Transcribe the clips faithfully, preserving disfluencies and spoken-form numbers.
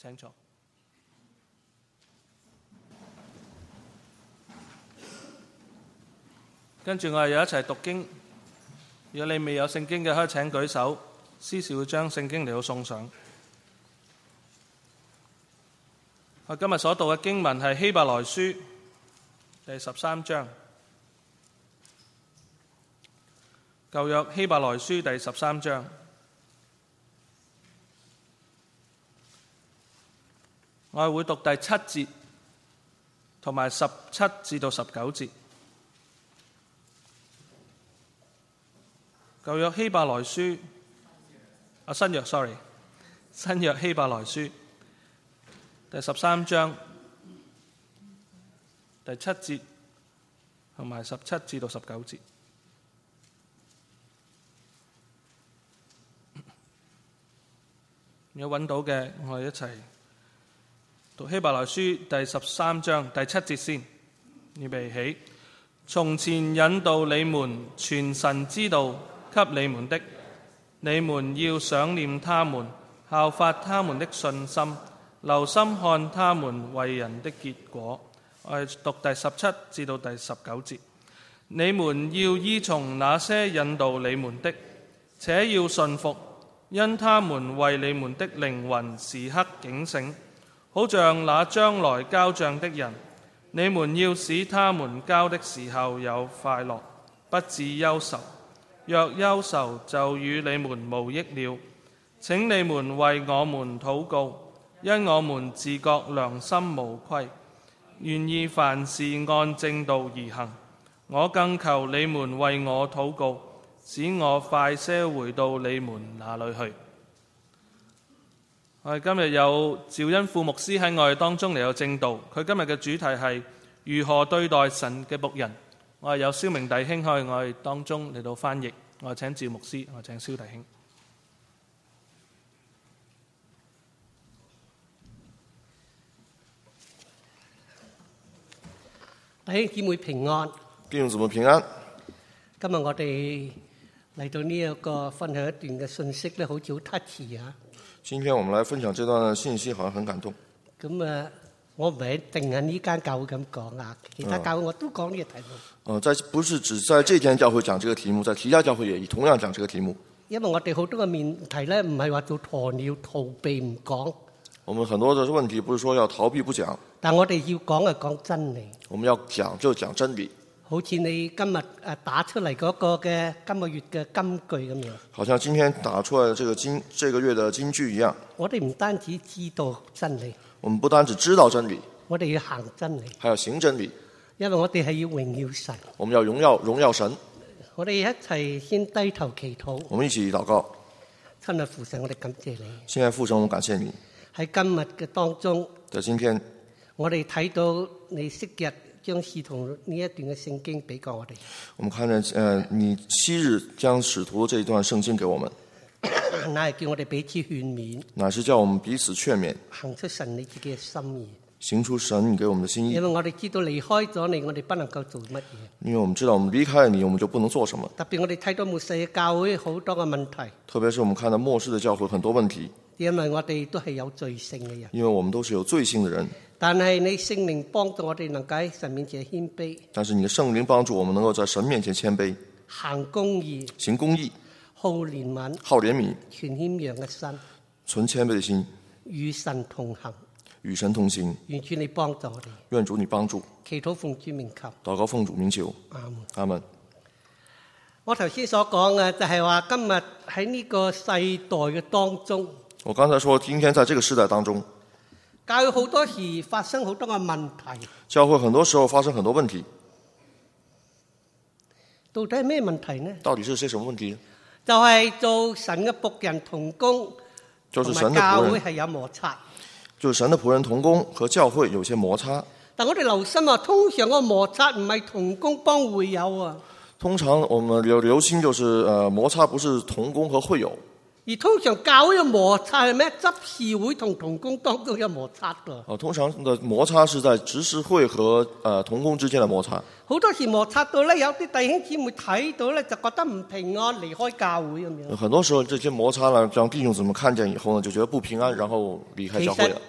請坐。跟住我哋又一齊讀經。如果你未有聖經嘅，可以請舉手，司事會將聖經嚟到送上。我今日所讀嘅經文係希伯來書第十三章。舊約希伯來書第十三章，我係會讀第七節同埋十七至到十九節。舊約希伯來書啊，新約 sorry， 新約希伯來書第十三章第七節同埋十七至到十九節。有揾到嘅，我哋一齊讀希伯來書第十三章第七節先。預備起。從前引導你們傳神之道給你們的，你們要想念他們，效法他們的信心，留心看他們為人的結果。我哋讀第十七至到第十九節。你們要依從那些引導你們的，且要順服，因他們為你們的靈魂時刻警醒，好像那將來交賬的人。你們要使他們交的時候有快樂，不致憂愁。若憂愁，就與你們無益了。請你們為我們禱告，因我們自覺良心無愧，願意凡事按正道而行。我更求你們為我禱告，使我快些回到你們那裏去。我哋今日有趙恩富牧師喺我哋當中嚟到證道，佢今日嘅主題係如何對待神嘅僕人。我哋有蕭明弟兄喺我哋當中嚟到翻譯，我哋請趙牧師，我哋請蕭弟兄。 弟兄姊妹平安， 弟兄姊妹平安。 今日我哋嚟到呢一個分享一段嘅信息咧，好似好 touch 啊！ 今天我們來分享這段信息，好像很感動。 咁啊，我唔係定喺呢間教會咁講啊，其他教會我都講呢個題目。 嗯、呃，在不是只在這間教會講這個題目，在其他教會也同樣講這個題目。 因為我哋好多嘅問題咧，唔係話做鴕鳥逃避唔講。 我們很多的問題不是說要逃避不講， 但我哋要講係講真理。 我們要講就講真理。 好似你今日誒打出嚟嗰個嘅今個月嘅金句咁樣。好像今天打出來的這個金這個月的金句一樣。 我哋唔單止知道真理， 我們不單止知道真理， 我哋要行真理， 還要行真理。 因為我哋係要榮耀神。 我們要榮耀榮耀神。 我哋一齊先低頭祈禱。 我們一起禱告。 親愛父神，我哋感謝你。 現在父神，我們感謝你。 喺今日嘅當中， 在今天， 我哋睇到你昔日將使徒呢一段嘅聖經俾過我哋。 我們看見，呃，你昔日將使徒這一段聖經給我們， 乃係叫我哋彼此勸勉， 乃是叫我們彼此勸勉， 行出神你自己嘅心意， 行出神你給我們的心意。 因為我哋知道離開咗你，我哋不能夠做乜嘢。 因為我們知道，我們離開了你，我們就不能做什麼。 特別我哋睇到末世嘅教會好多嘅問題， 特別是我們看到末世的教會很多問題， 因為我哋都係有罪性嘅人， 因為我們都是有罪性的人。 但係你聖靈幫助我哋能夠喺神面前謙卑， 但是你的聖靈幫助我們能夠在神面前謙卑， 行公義， 行公義， 好憐憫， 好憐憫， 存謙讓嘅心， 存謙卑的心， 與神同行， 與神同行。 願主你幫助我哋， 願主你幫助。 祈禱奉主名求， 禱告奉主名求。 阿門。 阿門。 我頭先所講嘅就係話，今日喺呢個世代嘅當中， 我剛才說，今天在這個時代當中， 教會好多時發生好多嘅問題。 教會很多時候發生很多問題。 到底係咩問題呢？ 到底是些什麼問題？ 就係、是、做神嘅僕人同工， 就是神的僕人， 教會係有摩擦。 就是神的僕人同工和教會有些摩擦。 但我哋留心啊，通常個摩擦唔係同工幫會友啊。 通常我們留留心就是，呃，摩擦不是同工和會友。 而通常教會嘅摩擦係咩？執事會同同工當中有摩擦㗎。 哦，通常的摩擦是在執事會和呃同工之間的摩擦。 好多時摩擦到咧，有啲弟兄姊妹睇到咧，就覺得唔平安，離開教會咁樣。 很多時候，這些摩擦呢，讓弟兄姊妹看見以後呢，就覺得不平安，然後離開教會了。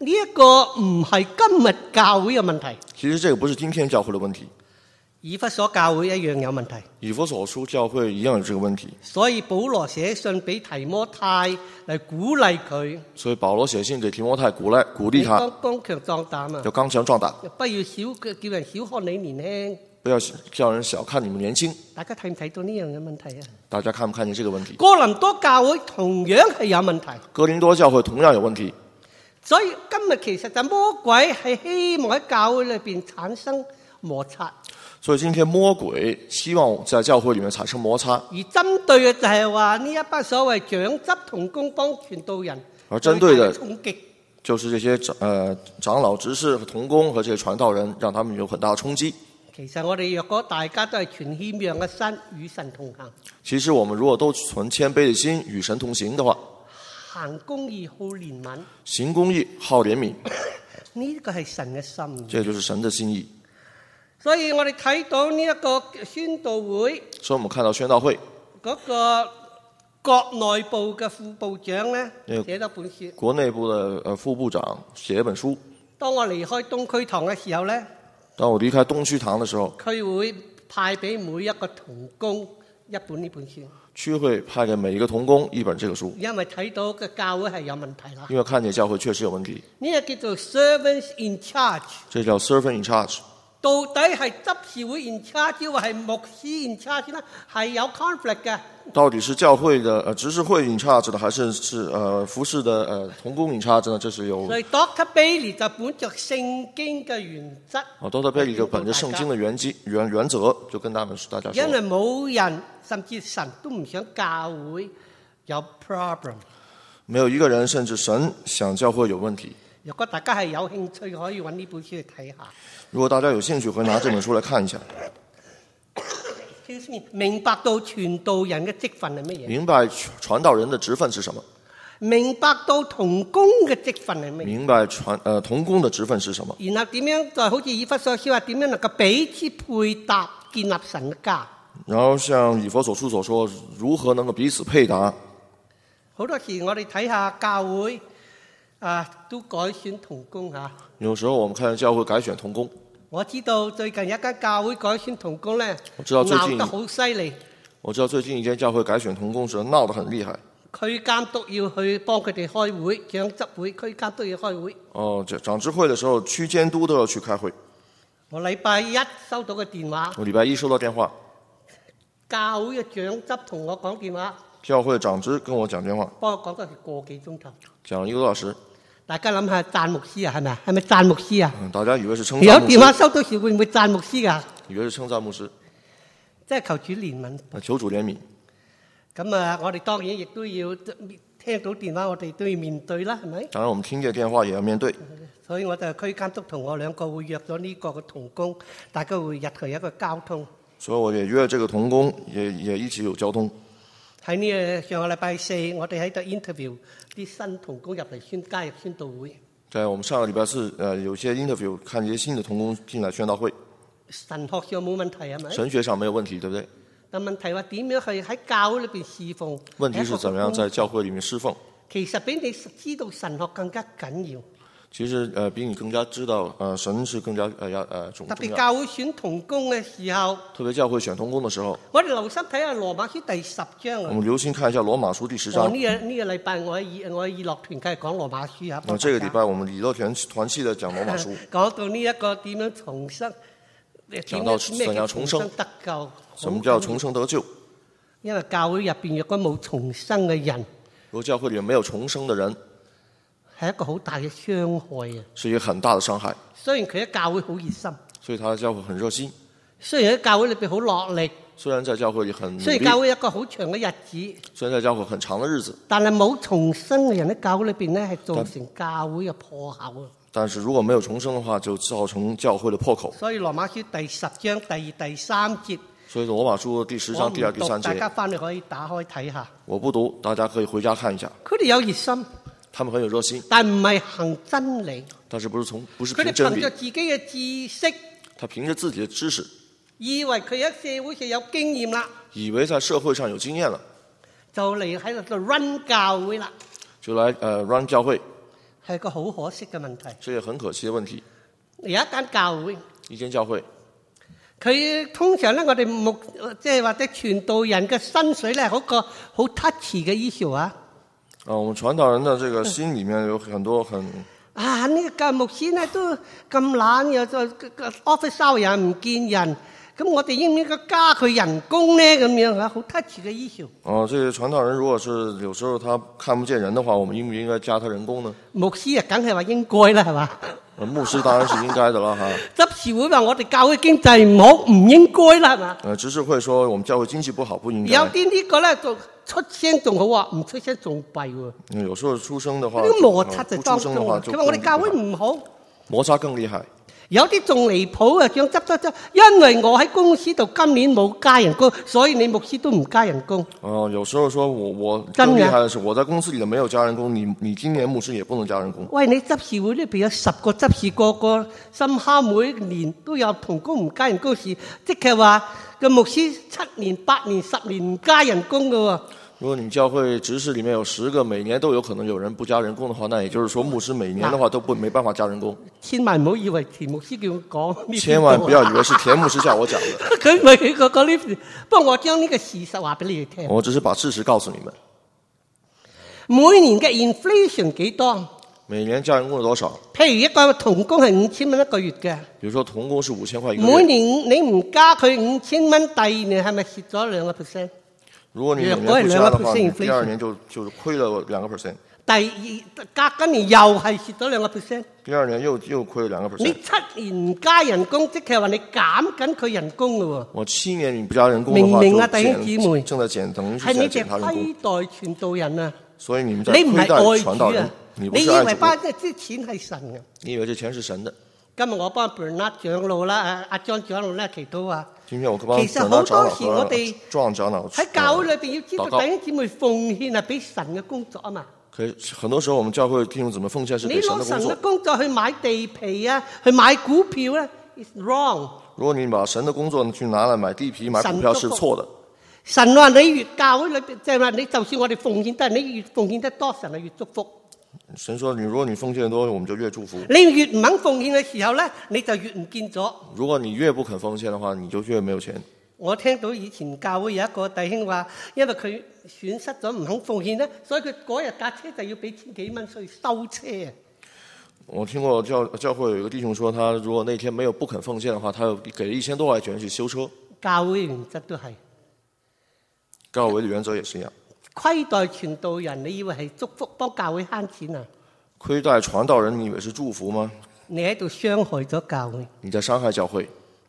呢一個唔係今日教會嘅問題， 其實這個不是今天教會的問題， 以弗所教會一樣有問題。 以弗所書教會一樣有這個問題。 所以保羅寫信俾提摩太嚟鼓勵佢， 所以保羅寫信給提摩太鼓勵鼓勵他， 剛剛強壯膽啊！ 要剛強壯膽， 不要小叫人小看你年輕。 不要叫人小看你們年輕。 大家睇唔睇到呢樣嘅問題啊？ 大家看唔看見這個問題？ 哥林多教會同樣係有問題。 哥林多教會同樣有問題。 所以今日其實就魔鬼係希望喺教會裏邊產生摩擦。 所以今天魔鬼希望在教會裏面產生摩擦， 而針對嘅就係話呢一班所謂長執同工幫傳道人， 而針對的衝擊就是這些長呃長老執事和同工和這些傳道人，讓他們有很大的衝擊。 其實我哋若果大家都係存謙讓嘅心，與神同行。 其實我們如果都存謙卑的心，與神同行的話， 行公義好憐憫， 行公義好憐憫， 呢個係神嘅心。 這就是神的心意。 所以我哋睇到呢一個宣道會， 所以我們看到宣道會嗰個國內部嘅副部長咧寫咗本書。 國內部的呃副部長寫一本書。 當我離開東區堂嘅時候咧， 當我離開東區堂的時候， 佢會派俾每一個同工一本呢本書。 區會派給每一個同工一本這個書， 因為睇到嘅教會係有問題啦。 因為看見教會確實有問題。 呢個叫做 servants in charge。 這叫 servant in charge。 到底係執事會 in charge，抑或係牧師 in charge 呢？係有 conflict 嘅。 到底是教會的呃執事會 in charge 的，還是是呃服侍的呃同工 in charge 呢？這是有。 所以 Doctor Bailey 就本着聖經嘅原則。 哦 ，Doctor Bailey 就本着聖經的原則原原則，就跟他們大家說。 因為冇人甚至神都唔想教會有 problem。 沒有一個人甚至神想教會有問題。 如果大家係有興趣，可以揾呢本書去睇下。 如果大家有興趣，可以拿這本書來看一下。 明白到傳道人嘅職分係乜嘢？ 明白傳道人的職分是什麼？ 明白到同工嘅職分係乜嘢？ 明白傳呃同工的職分是什麼？ 然後點樣就好似以弗所書話，點樣能夠彼此配搭，建立神嘅家？ 然後像以弗所書所說，如何能夠彼此配搭？ 好多時我哋睇下教會啊，都改選同工嚇。 有時候我們看教會改選同工。 我知道最近一間教會改選同工咧， 我知道最近鬧得好犀利。 我知道最近一間教會改選同工時鬧得很厲害。 區監督要去幫佢哋開會，長執會區監督要開會。 哦，長執會的時候，區監督都要去開會。 我禮拜一收到個電話。 我禮拜一收到電話。 教會嘅長執同我講電話。 教會長執跟我講電話。 幫我講咗個幾鐘頭。 講一個多小時。 大家諗下讚牧師啊，係咪啊？係咪讚牧師啊？ 嗯，大家以為是稱讚有電話收到時會唔會讚牧師㗎？ 以為是稱讚牧師。 即係求主憐憫。 求主憐憫。 咁啊，我哋當然亦都要聽到電話，我哋都要面對啦，係咪？ 當然，我們聽見電話也要面對。 所以我就區監督同我兩個會約咗呢個嘅同工，大家會日去一個交通。 所以我也約這個同工，也也一起有交通。 喺呢個上個禮拜四，我哋喺度 interview 啲新同工入嚟宣加入宣道會。 在我們上個禮拜四，呃，有些 interview 看一些新的同工進來宣道會。 神學上冇問題係咪？ 神學上沒有問題，對不對？ 但問題話點樣去喺教會裏邊侍奉？ 問題是怎麼樣在教會裏面侍奉？ 其實比你知道神學更加緊要。 其實，呃，比你更加知道，呃，神是更加，呃，要，呃，重要。 特別教會選同工嘅時候， 特別教會選同工嘅時候， 我哋留心睇下羅馬書第十章啊。 我們留心看一下羅馬書第十章。 呢、哦這個呢、這個禮拜我喺我喺以樂團契講羅馬書啊。 啊，這個禮拜我們以樂團團契的講羅馬書。 講到呢一個點樣重生， 講到怎樣重生得救？ 什麼叫重生得救？ 因為教會入邊若果冇重生嘅人， 如果教會裏面沒有重生嘅人， 係一個好大嘅傷害啊！ 是一個很大的傷害。 雖然佢喺教會好熱心， 所以他的教會很熱心。 雖然喺教會裏邊好落力， 雖然在教會裏很努力， 雖然教會有一個好長嘅日子， 雖然在教會很長嘅日子， 但係冇重生嘅人喺教會裏邊咧，係造成教會嘅破口啊！ 但是如果沒有重生嘅話，就造成教會嘅破口。 所以羅馬書第十章第二、第三節。 所以羅馬書第十章第二、第三節， 大家翻嚟可以打開睇下。 我不讀，大家可以回家看一下。 佢哋有熱心， 他們很有熱心， 但唔係行真理。 但是不是從不是佢哋憑真理。 憑着自己嘅知識， 他憑着自己的知識， 以為佢喺社會上有經驗啦， 以為在社會上有經驗了， 就嚟喺度 run 教會啦， 就來呃 run 教會。 係個好可惜嘅問題。 這也很可惜的問題。 有一間教會， 一間教會， 佢通常咧，我哋牧即係或者傳道人嘅薪水咧，係一個好 touchy 嘅 issue 啊。 啊，我們傳道人的這個心裡面有很多很啊，呢、這個教牧師咧都咁懶，又再 office hour 又唔見人。咁我哋應唔應該加佢人工呢？咁樣啊，好 touch 嘅 issue。哦， 這個傳道人如果是有時候他看不見人的話，我們應唔應該加他人工呢？ 牧師啊，梗係話應該啦，係嘛？ 牧師當然是應該的啦，哈。 執事會話我哋教會經濟唔好，唔應該啦，係嘛？ 誒，執事會說我們教會經濟不好，不應該。 有啲呢個咧就出聲仲好啊，唔出聲仲弊喎。 有時候出聲的話， 呢個摩擦就當中。佢話我哋教會唔好， 摩擦更厲害。 有啲仲離譜啊！想執執執，因為我喺公司度今年冇加人工，所以你牧師都唔加人工。 哦，有時候說我我更厲害的是，我在公司裡面沒有加人工，你你今年牧師也不能加人工。 喂，你執事會裏邊有十個執事，個個深刻每年都有同工唔加人工事，即係話個牧師七年、八年、十年唔加人工㗎喎。 如果你教會執事裡面有十個，每年都有可能有人不加人工的話，那也就是說牧師每年的話都不沒辦法加人工。 千萬唔好以為田牧師叫我講。 千萬不要以為是田牧師叫我講的。 佢唔係佢講講呢，不過我將呢個事實話俾你哋聽。 我只是把事實告訴你們。 每年嘅 inflation 幾多？ 每年加人工係多少？ 譬如一個童工係五千蚊一個月嘅。 比如說童工是五千塊一個月。 每年你唔加佢五千蚊，第二年係咪蝕咗兩個 percent？ 如果你每年不加的話，第二年就就虧了兩個 percent。第二隔緊年又係蝕咗兩個 percent。 第二年又又虧了兩個 percent。 你七年唔加人工，即係話你減緊佢人工嘅喎。 我七年你不加人工的話， 明明啊，弟兄姊妹， 正在減，等於是係你哋在減他人工。 虧待傳道人啊！ 所以你們在虧待傳道人， 你不是愛主。 你以為包啲錢係神嘅？ 你以為這錢是神的？ 今日我幫 Bernard 長老啦，阿阿張長老咧祈禱啊。 今天我幫 Bernard 其實好多時我哋莊長老喺教會裏邊要知道弟兄姊妹奉獻係俾神嘅工作啊嘛。 可以，很多時候我們教會弟兄姊妹奉獻是給神的工作。 你攞神嘅工作去買地皮啊，去買股票咧 ，is wrong。 如果你把神的工作去拿來買地皮、買股票是錯的。 神話你越教會裏邊，即係話你就算我哋奉獻得，你越奉獻得多，神係越祝福。 神說：你如果你奉獻得多，我們就越祝福。 你越唔肯奉獻嘅時候咧，你就越唔見咗。 如果你越不肯奉獻的話，你就越沒有錢。 我聽到以前教會有一個弟兄話，因為佢損失咗唔肯奉獻咧，所以佢嗰日架車就要俾千幾蚊去收車。 我聽過教教會有一個弟兄說，他如果那天沒有不肯奉獻的話，他又給了一千多塊錢去修車。 教會原則都係， 教會的原則也是一樣。 虧待傳道人，你以為係祝福幫教會慳錢啊？ 虧待傳道人，你以為是祝福嗎？ 你喺度傷害咗教會。 你在傷害教會。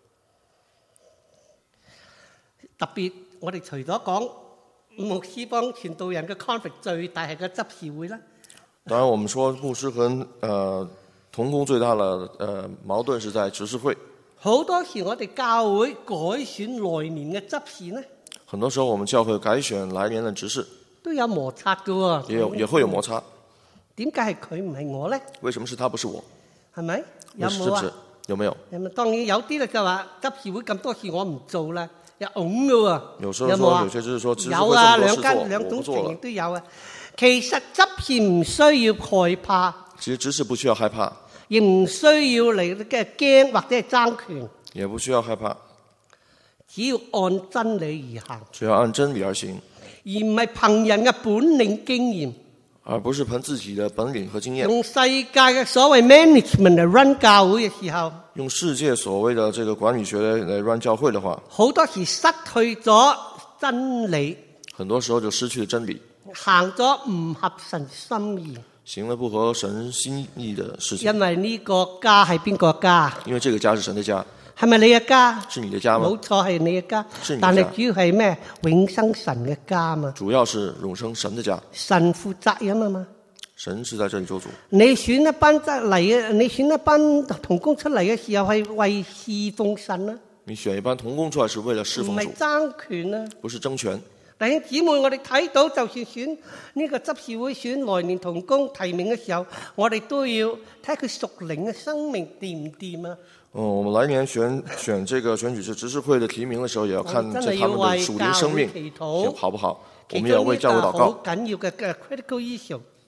特別我哋除咗講牧師幫傳道人嘅 conflict 最大係個執事會啦。 當然，我們說牧師和呃同工最大的呃矛盾是在執事會。 好多時我哋教會改選來年嘅執事呢， 很多時候我們教會改選來年的執事都有摩擦嘅喎。 也有也會有摩擦。 點解係佢唔係我咧？ 為什麼是他不是我？ 係咪？有冇啊？ 有沒有？ 有冇？當然有啲咧就話執事會咁多事我唔做啦，又拱嘅喎。 有時候說，有些就是說， 有啊，兩間兩種情形都有啊。其實執事唔需要害怕。 其實執事不需要害怕。 亦唔需要嚟嘅驚或者係爭權。 也不需要害怕。 只要按真理而行。 只要按真理而行。 而唔係憑人嘅本領經驗。 而不是憑自己的本領和經驗。 用世界嘅所謂 management 嚟 run 教會嘅時候， 用世界所謂的這個管理學嚟 run 教會的話， 好多時失去咗真理。 很多時候就失去了真理， 行咗唔合神心意， 行了不合神心意的事情。 因為呢個家係邊個家？ 因為這個家是神的家。 係咪你嘅家？ 是你的家嗎？ 冇錯，係你嘅家。 是你的家。 但係主要係咩？永生神嘅家嘛。 主要是永生神的家。 神負責任啊嘛。 神是在這裡做主。 你選一班出嚟嘅，你選一班同工出嚟嘅時候係為侍奉神啊。 你選一班同工出來是為了侍奉主。 唔係爭權啊。 不是爭權。 弟兄姊妹，我哋睇到，就算選呢個執事會選來年同工提名嘅時候，我哋都要睇下佢屬靈嘅生命掂唔掂啊。 哦，我們來年選選這個選舉是執事會的提名的時候，也要看這他們的屬靈生命好不好。我們也要為教會禱告。 好緊要嘅 critical issue。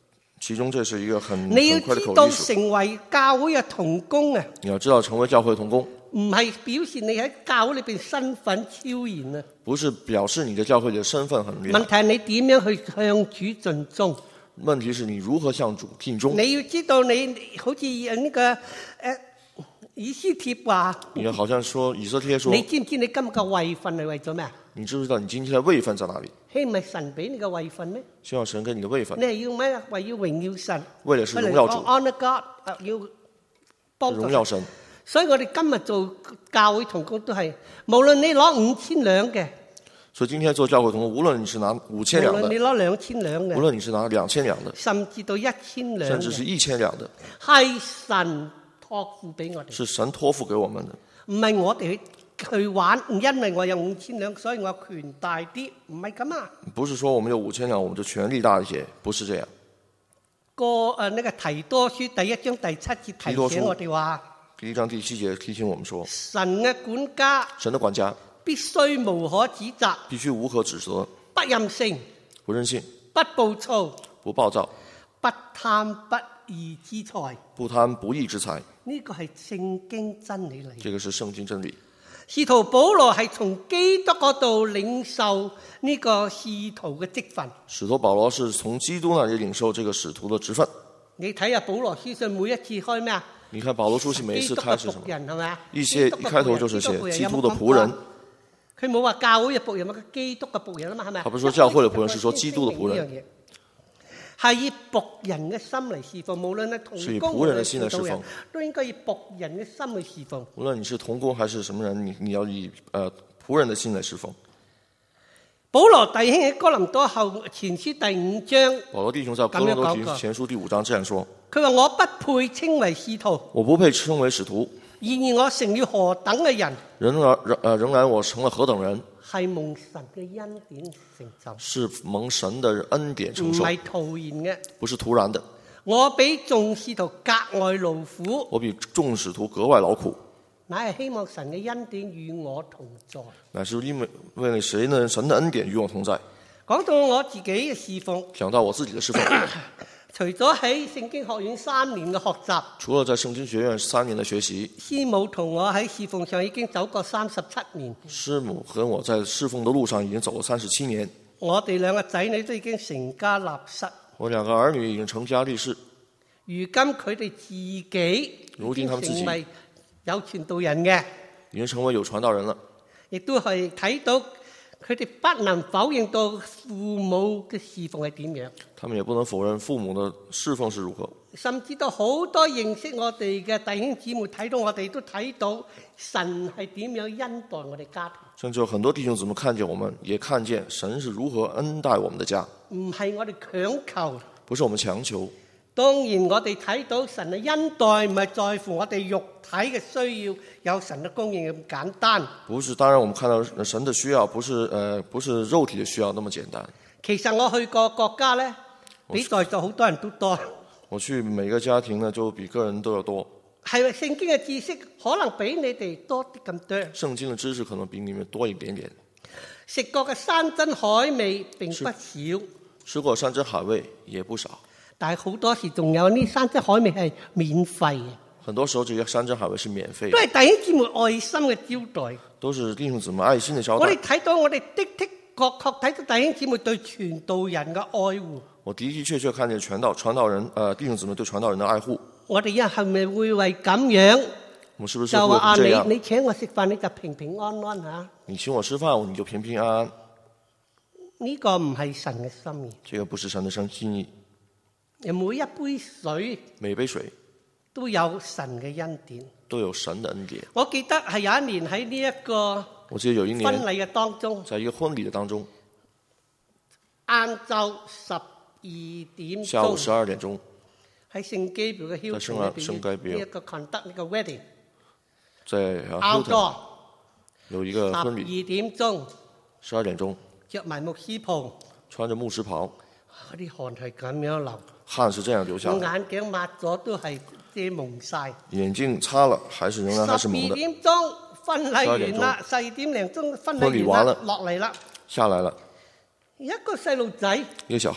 其中這是一個很你要很快的知道口譯術。 成為教會嘅同工啊， 你要知道成為教會同工， 唔係表示你喺教會裏邊身份超然啊。 不是表示你在教會裡的身份很厲問害。 題係你點樣去向主盡忠？ 問題是你如何向主盡忠。 你要知道你好似呢、這個誒、呃、以斯帖話， 你要好像說以色列說， 你知唔知你今日嘅位份係為咗咩啊？ 你知不知道你今天的位份在哪裡？ 係唔係神俾你嘅位份咩？ 希望神給你的位份你，係要咩啊？為要榮耀神， 為了是榮耀主， honor God，要幫助榮耀神。 所以我哋今日做教會同工都係，無論你攞五千兩嘅， 所以今天做教會同工，無論你是拿五千無兩的， 論你攞兩千兩無嘅， 論你是拿兩千兩的， 甚至到一千兩嘅， 甚至是一千兩的， 係神託付俾我哋， 是神託付給我們的， 唔係我哋去去玩，因為我有五千兩，所以我權大啲，唔係咁啊。 不是說我們有五千兩，我們就權力大一些，不是這樣。 個誒呢個提多書第一章第七節提醒我哋話， 第一章第七節提醒我們說， 神嘅管家神的管家必須無可指責， 必須無可指責， 不任性， 不任性， 不暴躁， 不暴躁， 不貪不義之財。 不貪不義之財。 呢個係聖經真理嚟。 這個是聖經真理。 使徒保羅係從基督嗰度領受呢個使徒嘅職分。 使徒保羅是從基督那裡領受這個使徒的職分。 你睇下保羅書信每一次開咩啊？ 你看保羅書信每一次開始什麼？ 人係咪啊？ 一些一開頭就是寫基督的僕人。 佢冇話教會嘅僕人，嘛基督嘅僕人啊嘛，係咪？ 他不是說教會的僕人，是說基督的僕人。 係以僕人嘅心嚟侍奉，無論係同工或者傳道人，都應該以僕人嘅心去侍奉。 無論你是同工還是什麼人，你你要以呃僕人的心來侍奉。 保羅弟兄喺哥林多後前書第五章， 保羅弟兄在哥林多前書第五章這樣說： 佢話我不配稱為使徒， 我不配稱為使徒。 然而我成了何等嘅人？ 仍然呃仍然我成了何等人？ 係蒙神嘅恩典成就， 是蒙神的恩典成就， 唔係徒然嘅， 不是突然的。 我比眾使徒格外勞苦， 我比眾使徒格外勞苦， 乃係希望神嘅恩典與我同在。 乃是因為為了誰呢？神的恩典與我同在。 講到我自己嘅侍奉， 講到我自己的侍奉， 除咗喺聖經學院三年嘅學習， 除了在聖經學院三年的學習， 師母同我喺侍奉上已經走過三十七年。 師母和我在侍奉的路上已經走了三十七年。 我哋兩個仔女都已經成家立室。 我兩個兒女已經成家立室。 如今佢哋自己如今他們自己成為有傳道人嘅， 已經成為有傳道人了。 亦都係睇到佢哋不能否認到父母嘅侍奉係點樣。 他們也不能否認父母的侍奉是如何。 甚至到好多認識我哋嘅弟兄姊妹睇到我哋都睇到神係點樣恩待我哋家庭。 甚至有很多弟兄姊妹看見我們，也看見神是如何恩待我們的家。 唔係我哋強求， 不是我們強求。 當然我哋睇到神嘅恩待唔係在乎我哋肉體嘅需要，有神嘅供應咁簡單。 不是，當然我們看到神的需要，不是呃，不是肉體的需要那麼簡單。 其實我去過國家咧，比在座好多人都多。 我去每個家庭呢，就比個人都要多。 係咪聖經嘅知識可能比你哋多啲咁多？ 聖經嘅知識可能比你們多一點點。 食過嘅山珍海味並不少， 吃過山珍海味也不少。 但係好多時仲有呢山珍海味係免費嘅。 很多時候這些山珍海味是免費的。 都係弟兄姊妹愛心嘅招待。 都是弟兄姊妹愛心嘅招待。 我哋睇到我哋的的確確睇到弟兄姊妹對傳道人嘅愛護。 我的的確確看見傳道傳道人，呃，弟兄姊妹對傳道人的愛護。 我哋一係咪會為咁樣？ 我是不是就話啊， 這樣？ 你你請我食飯你就平平安安嚇。 你請我吃飯，你就平平安安。 呢個唔係神嘅心意。 這個不是神的心意。 每一杯水， 每杯水都有神嘅恩典， 都有神的恩典。 我記得係有一年喺呢一個我記得有一年婚禮嘅當中， 在一個婚禮嘅當中， 晏晝十二點， 下午十二點鐘， 喺聖基表嘅 Hilton 裏邊呢一個 conduct 呢個 wedding， 在 Hilton 有一個婚禮， 十二點鐘， 十二點鐘， 着埋牧師袍， 穿着牧師袍， 嗰啲汗係咁樣流， 汗是這樣流下來， 眼鏡抹咗都係遮蒙晒， 眼鏡擦了還是仍然還是蒙的。 十二點鐘婚禮完啦，十二點零鐘婚禮完啦，落嚟啦， 下來了， 一個細路仔， 一個小孩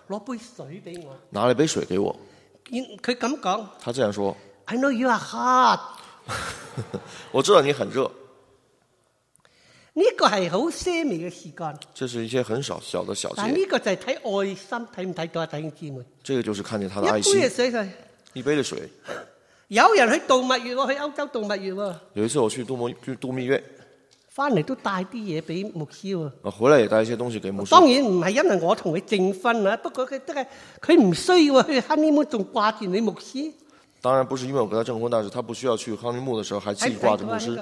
攞杯水俾我。 拿了一杯水给我。 佢咁講他這樣說 ：I know you are hot。 我知道你很熱。 呢個係好些微嘅時間， 這是一些很少小的小但節。 呢個就係睇愛心，睇唔睇到啊，弟兄姊妹？ 這個就是看見他的一愛心。 杯嘅水就係一杯的水。 有人去度蜜月喎，去歐洲度蜜月喎， 有一次我去度蜜去度蜜月， 翻嚟都帶啲嘢俾牧師喎。 啊，回來也帶一些東西給牧師。 當然唔係因為我同佢證婚啊，不過佢都係佢唔需要去 honeymoon 仲掛住你牧師。 當然不是因為我跟他證婚，但是他不需要去 honeymoon 的時候還自己掛着牧師。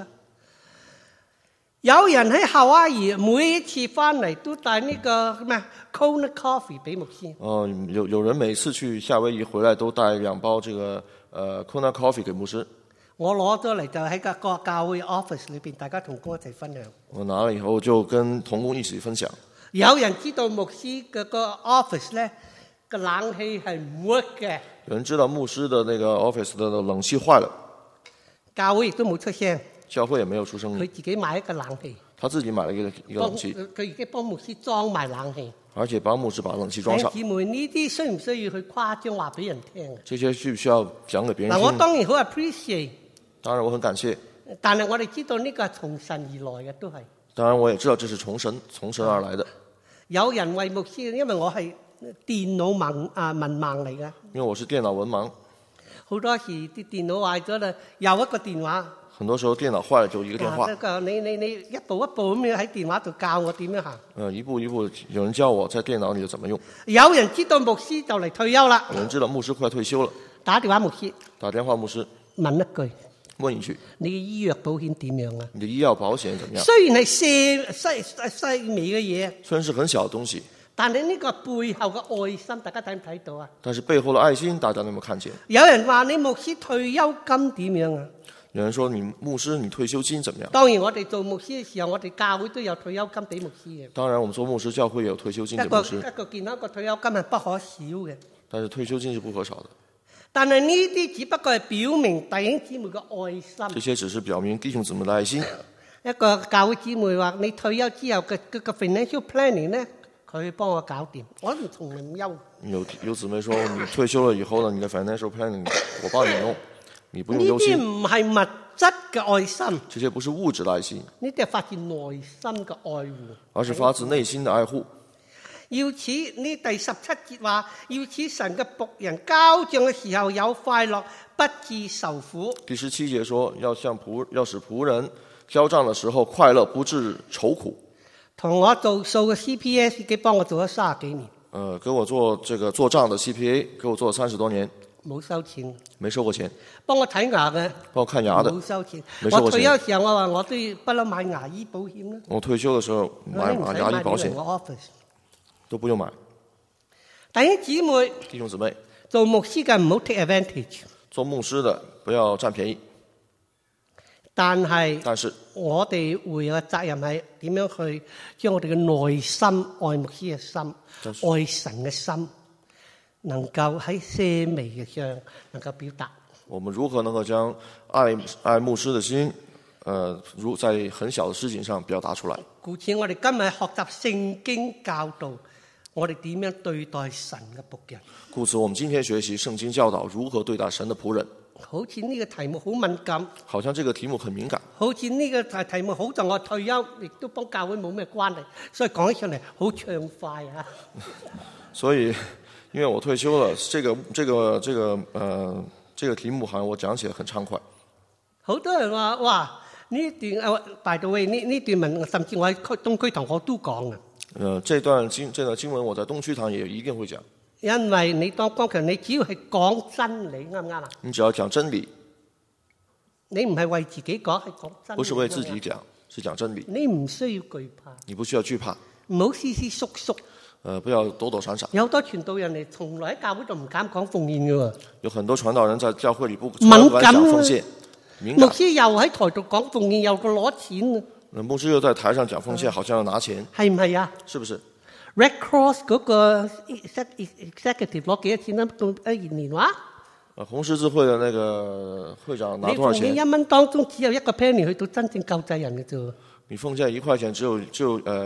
有人喺夏威夷每一次翻嚟都帶呢個咩 Kona coffee 俾牧師。 哦，有有人每次去夏威夷回來都帶兩包這個呃 Kona coffee 給牧師。 我攞咗嚟就喺個個教會 office 裏邊，大家同工一齊分享。 我拿了以後就跟同工一起分享。 有人知道牧師嘅個 office 咧個冷氣係唔 work 嘅。 有人知道牧師的那個 office 的冷氣壞了， 教會亦都冇出聲。 教會也沒有出聲音。 佢自己買一個冷氣。 他自己買了一個一個冷氣。 佢已經幫牧師裝埋冷氣。 而且幫牧師把冷氣裝上。 姊妹，呢啲需唔需要去誇張話俾人聽啊？ 這些需不需要講給別人聽？ 嗱，我當然好 appreciate。 當然我很感謝。 但係我哋知道呢個係從神而來嘅，都係。 當然我也知道這是從神從神而來的。 有人為牧師，因為我係電腦文啊文盲嚟嘅。 因為我是電腦文盲。 好多時啲電腦壞咗啦，又一個電話。 很多時候電腦壞了就一個電話。 啊、你你你一步一步咁樣喺電話度教我點樣行。 呃，一步一步，有人教我在電腦裏怎麼用。 有人知道牧師就嚟退休啦。 有人知道牧師快退休了。 打電話牧師。 打電話牧師。 問一句。 問一句。 你嘅醫藥保險點樣啊？ 你的醫藥保險怎麼樣？ 雖然係細細細細微嘅嘢。 雖然是很小的東西。 但係呢個背後嘅愛心，大家睇唔睇到啊？ 但是背後的愛心，大家有冇看見？ 有人話你牧師退休金點樣啊？ 有人說你牧師你退休金怎麼樣？ 當然我哋做牧師嘅時候，我哋教會都有退休金俾牧師嘅。 當然我們做牧師教會也有退休金給牧師。 一個一個健康個退休金係不可少嘅。 但是退休金是不可少的。 但係呢啲只不過係表明弟兄姊妹嘅愛心。 這些只是表明弟兄姊妹的愛心。 一個教會姊妹話：你退休之後嘅嘅嘅 financial planning 咧，佢幫我搞掂，我唔從來唔憂。 有有姊妹說：你退休了以後呢，你的 financial planning 我幫你弄，你不用憂心。 呢啲唔係物質嘅愛心， 這些不是物質的愛心， 呢啲係發自內心嘅愛護， 而是發自內心的愛護。 要此呢第十七節話：要此神嘅僕人交賬嘅時候有快樂，不致受苦。 第十七節說：要向僕要使僕人交賬的時候快樂，不致愁苦。 同我做數嘅 C P A 司機幫我做咗三十幾年。 呃，給我做這個做賬的 C P A，給我做了三十多年。 冇收錢。 沒收過錢。 幫我睇牙嘅。 幫我看牙的。 冇收錢。 沒收過錢。 我退休時候我話我都要不嬲買牙醫保險啦。 我退休的時候買買牙醫保險。 我 office 都不用買。 弟兄姊妹。 弟兄姊妹。 做牧師嘅唔好 take advantage。 做牧師的不要佔便宜。 但係， 但是我哋會有責任係點樣去將我哋嘅內心愛牧師嘅心、愛神嘅心，能夠喺些微嘅上能夠表達。 我們如何能夠將愛愛牧師的心，呃，如在很小的事情上表達出來？ 故此，我哋今日學習聖經教導，我哋點樣對待神嘅僕人。 故此，我們今天學習聖經教導如何對待神的僕人。 好似呢個題目好敏感， 好像這個題目很敏感。 好似呢個題題目好在我退休，亦都幫教會冇咩關係，所以講起上嚟好暢快啊！ 所以，因為我退休了，這個、這個、這個、呃，這個題目好像我講起來很暢快。 好多人話：哇！呢段啊，by the way，呢呢段文，甚至我喺東區堂我都講嘅。 呃，這段經這段經文，我在東區堂也一定會講。 因為你當剛強，你只要係講真理，啱唔啱啊？ 你只要講真理， 你唔係為自己講，係講真理。 不是為自己講，是講真理。 你唔需要懼怕。 你不需要懼怕。 唔好思思縮縮。 呃，不要躲躲閃閃。 有好多傳道人嚟，從來喺教會度唔敢講奉獻嘅喎。 有很多傳道人在教會裏不敏感講奉獻。敏感。 牧師又喺台度講奉獻，又個攞錢啊！ 牧師又在台上講奉獻，好像要拿錢。 係唔係啊？ 是不是？ Red Cross 嗰個 executive 攞幾多錢啊？到一年話？ 啊，紅十字會的那個會長拿多少錢？ 你奉獻一蚊當中只有一個 penny 去到真正救濟人嘅啫。 你奉獻一塊錢，只有只有呃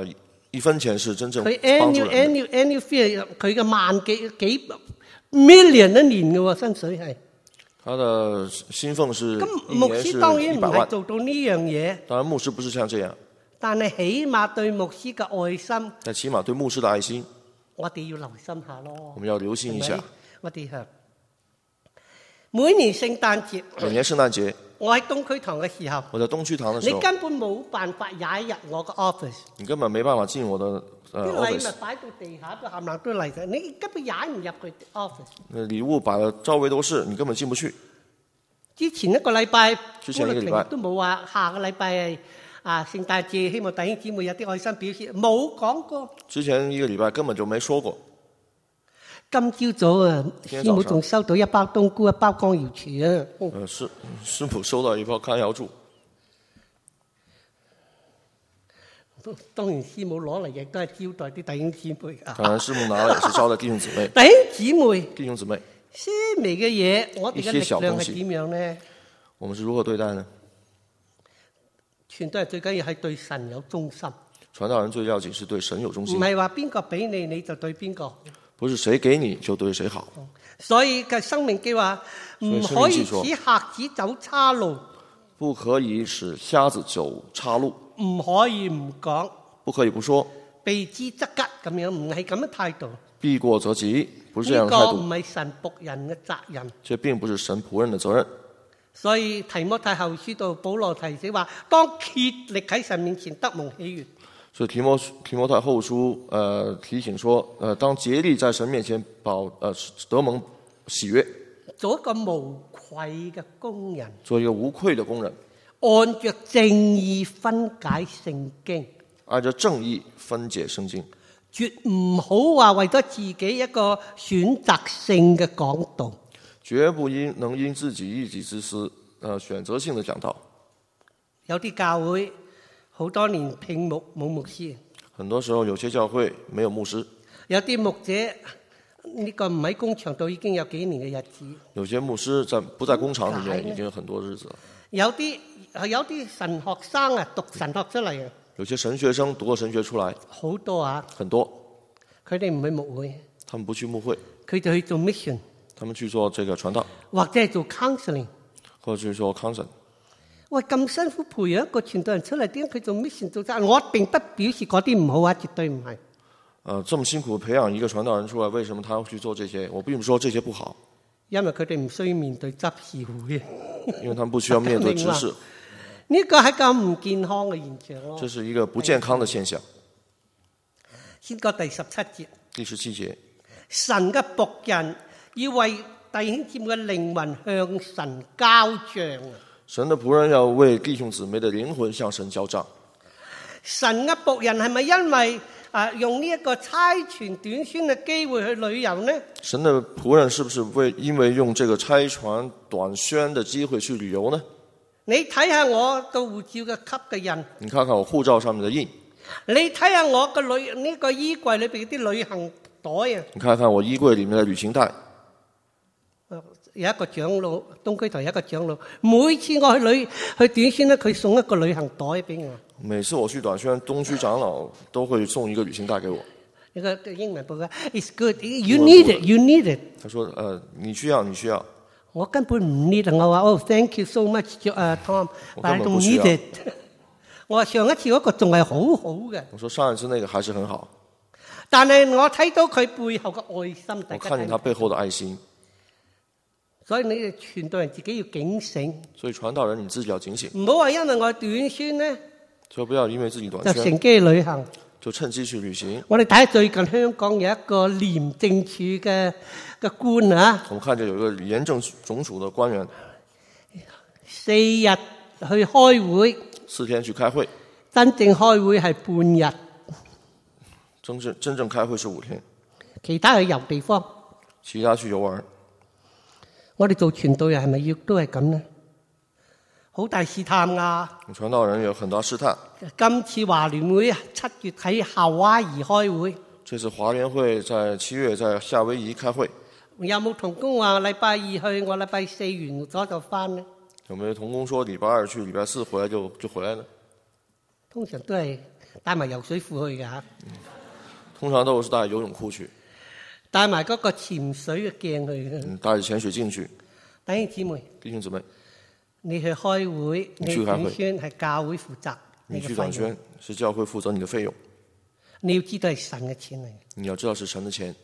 一分錢是真正佢幫助 annual 人的。 annual annual fee 佢嘅萬幾幾 million 一年嘅喎薪水係。 他的薪俸是咁一年是牧師當然唔係一百萬。 做到呢樣嘢， 當然牧師不是像這樣， 但係起碼對牧師嘅愛心， 但起碼對牧師的愛心， 我哋要留心下咯。 我們要留心一下係咪。我哋係每年聖誕節， 每年聖誕節， 我喺東區堂嘅時候， 我在東區堂的時候， 你根本冇辦法踩入我嘅 office， 你根本沒辦法進我的呃啲禮 office， 物擺到地下都冚唪唥都嚟嘅，你根本踩唔入佢 office。 那禮物擺得周圍都是，你根本進不去。 之前一個禮拜， 之前一個禮拜都冇話下個禮拜係啊聖誕節，希望弟兄姊妹有啲愛心表示，冇講過。 之前一個禮拜根本就沒說過。 今朝早啊， 今天早上師母仲收到一包冬菇，一包乾瑤柱啊。 呃，師師母收到一包乾瑤柱， 當然師母攞嚟亦都係招待啲弟兄姊妹啊。 當然師母拿了也是招待弟兄姊妹。 弟兄姊妹， 弟兄姊妹， 些微嘅嘢，我哋嘅一些小力量係東西點樣呢？ 我們是如何對待呢？ 全都係最緊要係對神有忠心， 傳道人最要緊是對神有忠唔心， 係話邊個俾你你就對邊個。 不是誰給你就對誰好。 所以嘅生命記話唔所以生命記說可以使瞎子走岔路， 不可以使瞎子走岔路， 唔可以唔講， 不可以不說， 避之則吉咁樣，唔係咁嘅態度。 避過則吉，不是這樣呢的態度。 個唔係神僕人嘅責任。 這並不是神僕人的責任。 所以提摩太後書度保羅提醒話：當竭力喺神面前得蒙喜悅。 所以提摩提摩太後書，呃提醒說，呃當竭力在神面前保，呃得蒙喜悅， 做一個無愧嘅工人， 做一個無愧的工人， 按着正義分解聖經， 按照正義分解聖經， 絕唔好話為咗自己一個選擇性嘅講道。 絕不因能因自己一己之私，呃選擇性的講道。 有啲教會好多年聘牧冇牧師， 很多時候有些教會沒有牧師， 有啲牧者呢、這個唔喺工場度已經有幾年嘅日子， 有些牧師在不在工廠裡面已經有很多日子了。 有啲有啲神學生啊讀神學出嚟啊， 有些神學生讀了神學出來， 好多啊， 很多， 佢哋唔去牧會， 他們不去牧會， 佢哋去做 mission 他們去做這個傳道， 或者係做 counseling。 或者去做 counsel。 喂，咁辛苦培養一個傳道人出嚟，點解佢做 mission 做責？我並不表示嗰啲唔好啊，絕對唔係。 呃，這麼辛苦培養一個傳道人出來，為什麼他要去做這些？我並不說這些不好， 因為佢哋唔需要面對執事會。 因為他們不需要面對執事， 呢個係咁唔健康嘅現象咯。 這是一個不健康的現象。 先講第十七節， 第十七節， 神嘅僕人要為弟兄姊妹嘅靈魂向神交賬啊！ 神的僕人要為弟兄姊妹的靈魂向神交賬。 神嘅僕人係咪因為啊用呢一個差傳短宣嘅機會去旅遊呢？ 神的僕人是不是為因為用這個差傳短宣的機會去旅遊呢？ 你睇下我個護照嘅級嘅印， 你看看我護照上面的印， 你睇下我個旅呢、這個衣櫃裏邊啲旅行袋啊！ 你看看我衣櫃裡面的旅行袋。 有一個長老，東區台有一個長老，每次我去旅去短宣咧，佢送一個旅行袋俾我。 每次我去短宣，東區長老都會送一個旅行袋給我。 呢個英文報嘅 ，It's good, you need it, you need it。 他說：呃，你需要，你需要。 我根本唔 need， 我話哦 ，thank you so much，誒、uh, Tom，但係仲 need it。我話上一次嗰個仲係好好嘅。 我說上一次那個還是很好， 但係我睇到佢背後嘅愛心， 我看見他背後的愛心。 所以你哋傳道人自己要警醒， 所以傳道人你自己要警醒， 唔好話因為我短宣呢， 就不要因為自己短宣就乘機旅行。 就趁機去旅行。 我哋睇下最近香港有一個廉政處嘅嘅官啊， 我們看見有一個廉政總署的官員， 四日去開會， 四天去開會， 真正開會係半日， 真正真正開會是五天， 其他去遊地方。 其他去遊玩。 我哋做傳道人係咪要都係咁呢？好大試探啊！ 傳道人有很多試探。 今次華聯會七月喺夏威夷開會， 這次華聯會在七月在夏威夷開會。 有冇同工話禮拜二去，我禮拜四完咗就翻呢？ 有沒有同工說禮拜二去，禮拜四回來就就回來呢？ 通常都係帶埋游水褲去㗎嚇， 通常都是帶游泳褲去， 帶埋嗰個潛水嘅鏡去嘅。 嗯，帶着潛水鏡去。 弟兄姊妹， 弟兄姊妹， 你去開會，你你去開會短宣係教會負責你你嘅費用去短宣，是教會負責你的費用， 你要知道係神嘅錢嚟。 你要知道是神的錢。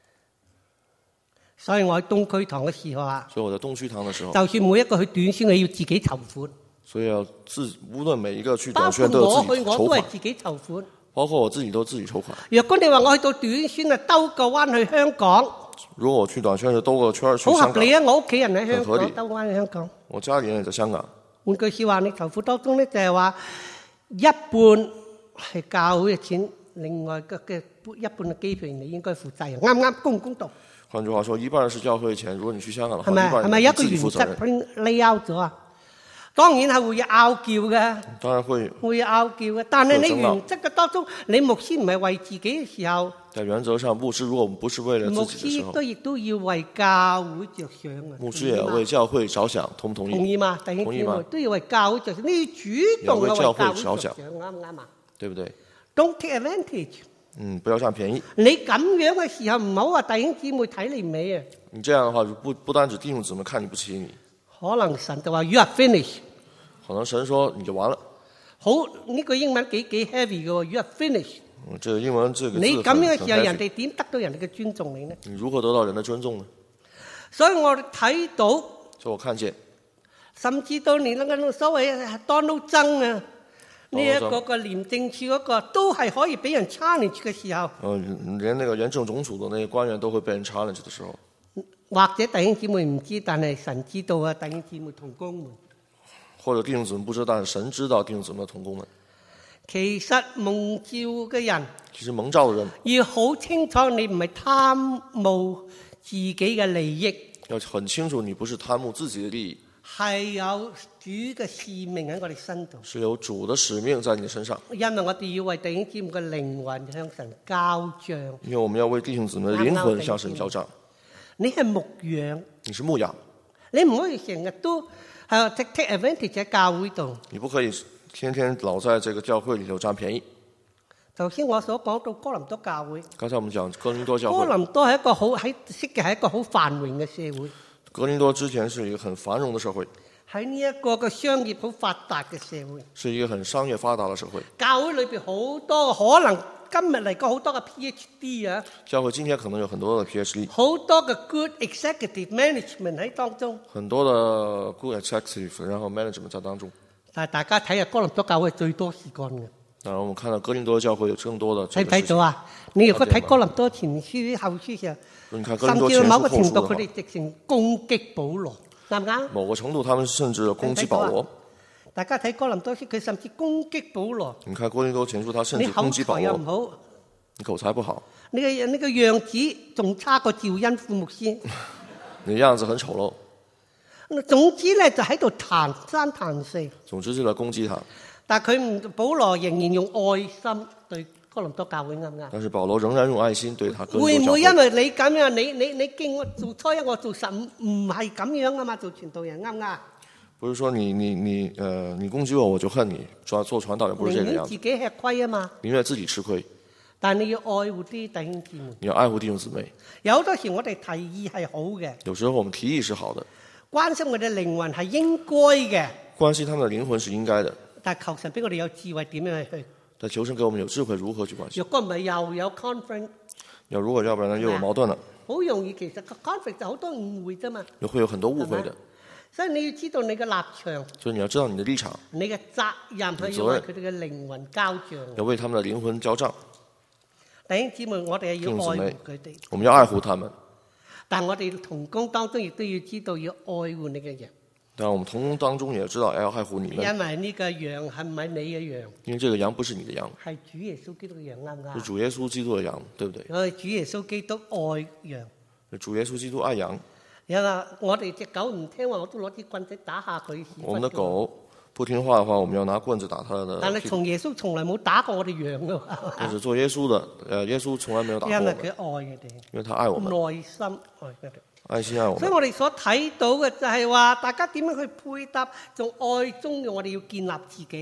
所以我喺東區堂嘅時候啊， 所以我在東區堂的時候， 就算每一個去短宣，你要自己籌款， 所以要自無論每一個去包括短宣都有我自己籌款， 去我都係自己籌款。 包括我自己都自己籌款。 若果你話我去到短宣啊，兜個彎去香港， 如果我去短宣就兜個圈兒去好香港， 合理啊！我屋企人喺香很合理港，兜彎去香港。 我家裡人也在香港。 換句説話，你籌款當中咧就係話一半係教會嘅錢，另外嘅嘅一半嘅機票你應該負責任，啱唔啱？公唔公道？ 換句話說，一半是教會嘅錢，如果你去香港的話， 係咪？係咪一半你自一個原則己負責任。 lay out 咗啊？當然係會有拗撬嘅， 當然會， 會有拗撬嘅。但係你會有爭拗原則嘅當中，你牧師唔係為自己嘅時候， 在原則上，牧師如果不是為了牧自己的時候師都，亦都要為教會着想啊。 牧師也要為教會着想，同唔同意？ 同意嘛？弟兄姊妹同意嗎都要為教會着想，你要主動嘅為教會着想，啱唔啱啊對不對？ ？Don't take advantage。 嗯，不要佔便宜。 你咁樣嘅時候，唔好話弟兄姊妹睇你唔起啊。 你這樣的話，不不單止弟兄姊妹看你不起你， 可能神就話 You are finished。 可能神說你就完了。 好，呢個英文幾幾 heavy 嘅喎 You are finished。 嗯，這個英文這個字你咁樣嘅時候， 很人哋點得到人哋嘅尊重你呢？ 你如何得到人的尊重呢？ 所以我哋睇到， 所以我看見， 甚至到連嗰個所謂 Donald Trump 啊，呢一 Donald Trump 個個廉政處嗰個都係可以俾人 challenge 嘅時候， 嗯，連那個廉政總署的那些官員都會被人 challenge 的時候， 或者弟兄姊妹唔知，但係神知道啊！弟兄姊妹同工們， 或者弟兄姊妹不知道，但是神知道弟兄姊妹的同工們。 其實蒙召嘅人其實蒙召的人要好清楚，你唔係貪慕自己嘅利益， 要很清楚，你不是貪慕自己的利益， 係有主嘅使命喺我哋身度。 是有主的使命在你身上。 因為我哋要為弟兄姊妹嘅靈魂向神交賬。 因為我們要為弟兄姊妹的靈魂向神交賬。 你係牧養， 你是牧養， 你唔可以成日都係 take take advantage 喺教會度。 你不可以天天老在這個教會裏頭佔便宜。 頭先我所講到哥林多教會， 剛才我們講哥林多教會， 哥林多係一個好喺識嘅係一個好繁榮嘅社會。 哥林多之前是一個很繁榮的社會， 喺呢一個嘅商業好發達嘅社會， 是一個很商業發達的社會。 教會裏邊好多可能今日嚟講好多嘅 PhD 啊， 教會今天可能有很多的 PhD， 好多嘅 good executive management 喺當中。 很多的 good executive，然後 management 在當中。 但係大家睇下哥林多教會係最多事幹嘅， 當然我們看到哥林多教會有更多的睇唔這個事情。 睇到啊？你如果睇哥林多前書後書時候， 你看哥林甚多前書至到某個程後書的話度佢哋直情攻擊保羅，啱唔啱？ 某個程度，他們甚至攻擊保羅。 大家睇哥林多書，佢甚至攻擊保羅。 你看哥林多前書，他甚你口至攻擊保才又唔羅。 好， 你口才不好， 你嘅你嘅樣子仲差過趙恩副牧師。 你樣子很醜陋。 總之咧就喺度彈三彈四， 總之就來攻擊他。 但係佢唔保羅仍然用愛心對哥林多教會啱唔啱？ 但是保羅仍然用愛心對他哥林會唔會因多教會。 為你咁樣，你你你經我做初一，我做十五，唔係咁樣噶嘛？做傳道人啱唔啱？ 不是說你你你呃你攻擊我我就恨你，做做傳道人不是這個樣子， 寧願自己吃虧啊嘛。 寧願自己吃虧。 但係你要愛護啲弟兄姊妹。 你要愛護弟兄姊妹。 有好多時我哋提議係好嘅， 有時候我們提議是好的， 關心我哋靈魂係應該嘅， 關心他們的靈魂是應該的， 但係求神俾我哋有智慧點樣去。 但求神給我們有智慧如何去關心。 若果唔係又有 conflict， 要如果要不然呢又有矛盾了， 好容易其實個 conflict 就好多誤會啫嘛。 又會有很多誤會的。 所以你要知道你嘅立場， 所以你要知道你的立場， 你嘅責任係要為佢哋嘅靈魂交賬。 要為他們的靈魂交賬。 弟兄姊妹，我哋係要愛護佢哋， 我們要愛護他們。 但我哋同工當中亦都要知道要愛護你嘅羊。 但我們同工當中也知道要愛護你們， 因為呢個羊係唔係你嘅羊， 因為這個羊不是你的羊， 係主耶穌基督嘅羊，啱唔啱？ 是主耶穌基督的羊，對不對？ 我哋主耶穌基督愛羊。 主耶穌基督愛羊。 有啦，我哋隻狗唔聽話，我都攞支棍仔打下佢。 我們的狗不聽話的話，我們要拿棍子打它的。 但係從耶穌從來冇打過我哋羊噶。 但是做耶穌的，呃，耶穌從來沒有打過我們。 因為佢愛佢哋， 因為他愛我們， 內心愛佢哋， 愛心愛我們。 所以我哋所睇到嘅就係話，大家點樣去配搭，從愛中嘅我哋要建立自己。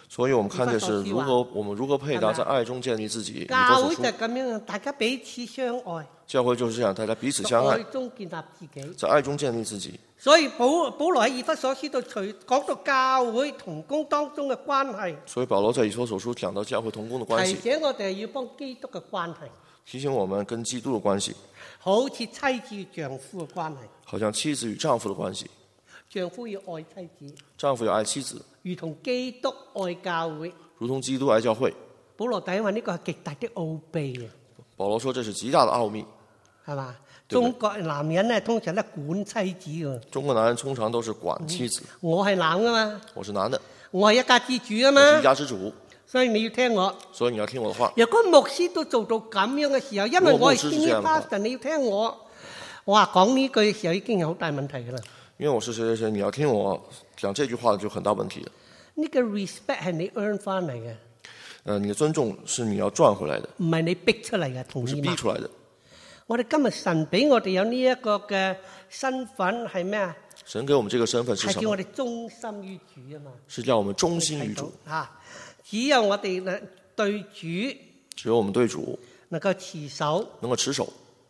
所以我們看的是如何我們如何配搭在愛中建立自己。 教會就係咁樣，大家彼此相愛。 教會就是這樣，大家彼此相愛， 在愛中建立自己， 在愛中建立自己。 所以保保羅喺以弗所書度除講到教會同工當中嘅關係， 所以保羅在以弗所書講到教會同工嘅關係， 提醒我哋要幫基督嘅關係， 提醒我們跟基督嘅關係， 好似妻子與丈夫嘅關係， 好像妻子與丈夫嘅關係， 丈夫要愛妻子， 丈夫要愛妻子， 如同基督愛教會， 如同基督愛教會。 保羅弟兄話呢個係極大的奧秘啊！ 保羅說這是極大的奧秘， 係嘛？ 對中國男人咧通常咧管妻子㗎。 中國男人通常都是管妻子。 我係男噶嘛， 我是男的， 我係一家之主啊我是嘛一，家之主， 所以你要聽我。 所以你要聽我的話。 如果牧師都做到咁樣嘅時候，因為我係先呢 pastor，你要聽我。我話講呢句嘅時候已經有好大問題㗎啦。 因為我是誰誰誰，你要聽我講這句話就很大問題了。 呢個 respect 係你 earn 翻嚟嘅， 呃，你的尊重是你要賺回來的， 唔係你逼出嚟嘅，同不是意嘛？ 逼出來的。 我哋今日神俾我哋有呢一個嘅身份係咩啊？ 神給我們這個身份是什麼？ 係叫我哋忠心於主啊嘛。 是叫我們忠心於主。 嚇，只有我哋咧對主只有我們對主能夠持守。 能夠持守。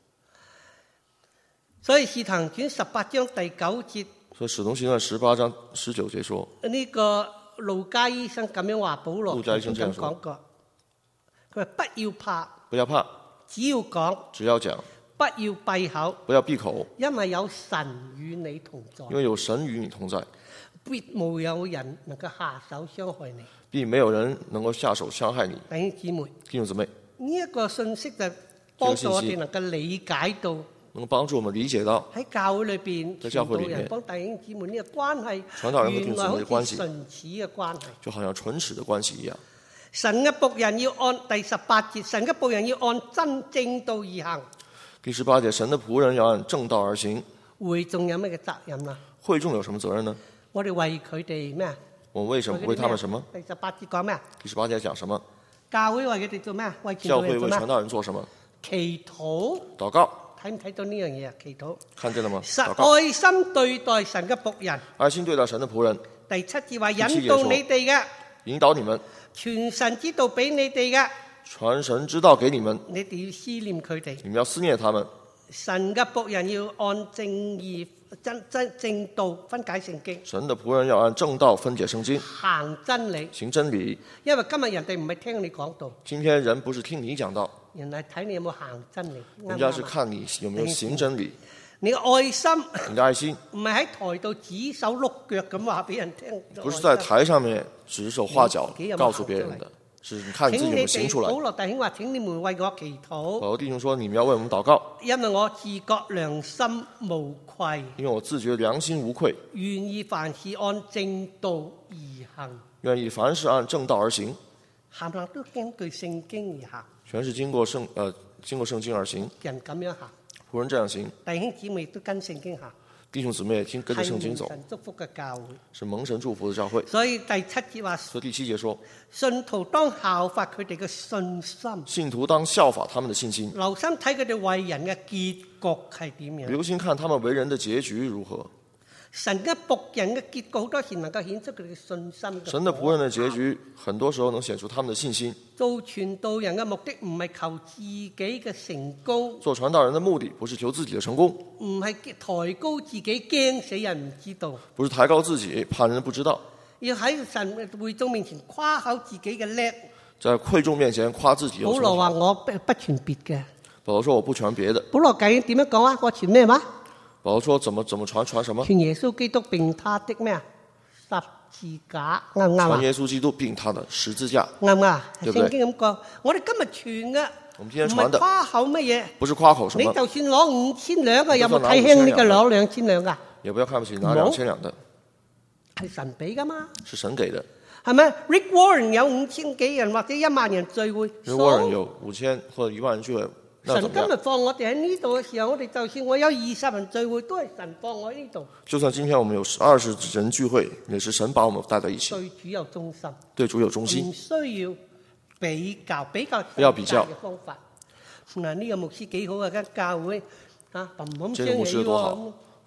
所以《使徒行傳》十八章第九節， 所以使徒行傳十八章十九節說， 呢個路加醫生咁樣話，保羅路加醫生這樣咁講過，佢話不要怕， 不要怕， 只要講， 只要講， 不要閉口， 不要閉口， 因為有神與你同在， 因為有神與你同在， 必無有人能夠下手傷害你。 必沒有人能夠下手傷害你。 弟兄姊妹， 弟兄姊妹， 呢、這、一個信息就幫助我哋能夠理解到能幫助我們理解到喺教會裏邊， 在教會裏面傳道人幫弟兄姊妹呢個關係， 傳道人和弟兄原來姊妹的關係好似唇齒嘅關係。 就好像唇齒的關係一樣。 神嘅僕人要按第十八節，神嘅僕人要按真正道而行。 第十八節，神的僕人要按正道而行。 會眾有咩嘅責任啊？ 會眾有什麼責任呢？ 我哋為佢哋咩啊？ 我們為什麼為他們什麼？ 第十八節講咩啊？ 第十八節講什麼？ 教會為佢哋做咩啊？為傳教會道人做咩啊？ 為傳道人做什麼？ 祈禱。 禱告。 睇唔睇到呢樣嘢啊？祈禱。 看見了嗎？ 實禱告。 愛心對待神嘅僕人。 愛心對待神的僕人。 第七節話引導你哋嘅， 引導你們， 傳神之道俾你哋嘅， 傳神之道給你們， 你哋要思念佢哋。 你們要思念他們。 神嘅僕人要按正義、真真正道分解聖經。 神的僕人要按正道分解聖經， 行真理， 行真理。 因為今日人哋唔係聽你講道， 今天人不是聽你講道， 人係睇你有冇行真理。 人家是看你有沒有行真理。 你嘅愛心， 你的愛心唔係喺台度指手碌腳咁話俾人聽。 不是在台上面指手畫腳告訴別人的，是你看你自己有沒有行出來。 保羅弟兄話：請你們為我祈禱。 保羅弟兄說：你們要為我們禱告， 因為我自覺良心無愧， 因為我自覺良心無愧， 願意凡事按正道而行。 願意凡事按正道而行。 行行都根據聖經而行， 全是經過聖呃經過聖經而行。 人咁樣行， 僕人這樣行， 弟兄姊妹都跟聖經行， 弟兄姊妹也聽跟着聖經走， 係蒙神祝福嘅教會， 是蒙神祝福的教會。 所以第七節話， 所以第七節說， 信徒當效法佢哋嘅信心， 信徒當效法他們的信心， 留心睇佢哋為人嘅結局係點樣。 留心看他們為人的結局如何。 神嘅僕人嘅結局好多時能夠顯出佢哋嘅信心。 神的僕人的結局很多時候能顯出他們的信心。 做傳道人嘅目的唔係求自己嘅成功， 做傳道人的目的不是求自己的成功， 唔係抬高自己驚死人唔知道， 不是抬高自己怕人不知道， 要喺神會眾面前誇口自己嘅叻。 在會眾面前誇自己有什麼好。 保羅話我不不傳別嘅。 保羅說我不傳別的。 保羅究竟點樣講啊？我傳咩話？ 保羅說怎麼怎麼傳傳什麼？ 傳耶穌基督並他的咩啊？十字架啱唔啱啊？ 傳耶穌基督並他的十字架啱唔啱啊？ 對不對？ 聖經咁講，我哋今日傳嘅， 我們今天傳的唔係誇口乜嘢？ 不是誇口什麼？ 你就算攞五千兩嘅，有冇睇輕呢個攞兩千兩噶？ 也不要看不起拿兩千兩的， 係神俾噶嘛？ 是神給的。 係咪 ？Rick Warren 有五千幾人或者一萬人聚會 Rick Warren 有五千或者一萬人聚會。 神今日放我哋喺呢度嘅時候，我哋就算我有二十人聚會，都係神放我喺呢度。 就算今天我們有二十人聚會，也是神把我們帶在一起。 對主有忠心， 對主有忠心， 唔需要比較，比較不要比較嘅方法。嗱，呢個牧師幾好啊，間教會啊，砰砰這聲起個牧師多好喎。